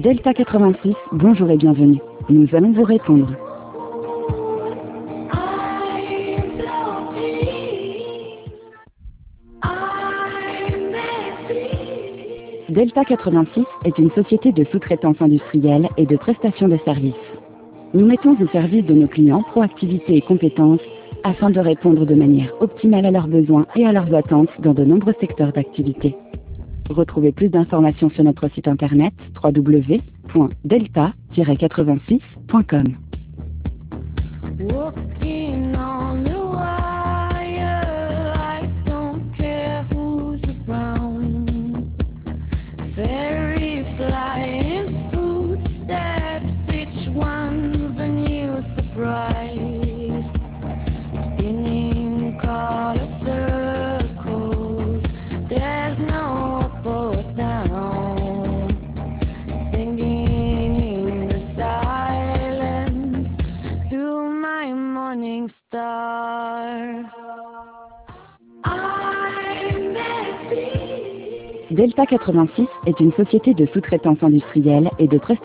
Delta 86, bonjour et bienvenue. Nous allons vous répondre. Delta 86 est une société de sous-traitance industrielle et de prestation de services. Nous mettons au service de nos clients proactivité et compétences afin de répondre de manière optimale à leurs besoins et à leurs attentes dans de nombreux secteurs d'activité. Retrouvez plus d'informations sur notre site internet www.delta-86.com. Walking on the wire, I don't care who's around. Fairy flying footsteps, each one's a new surprise. Spinning color circles, there's no up or down. Singing in the silence through my morning star. I'm Betsy. Delta 86 est une société de sous-traitance industrielle et de prestation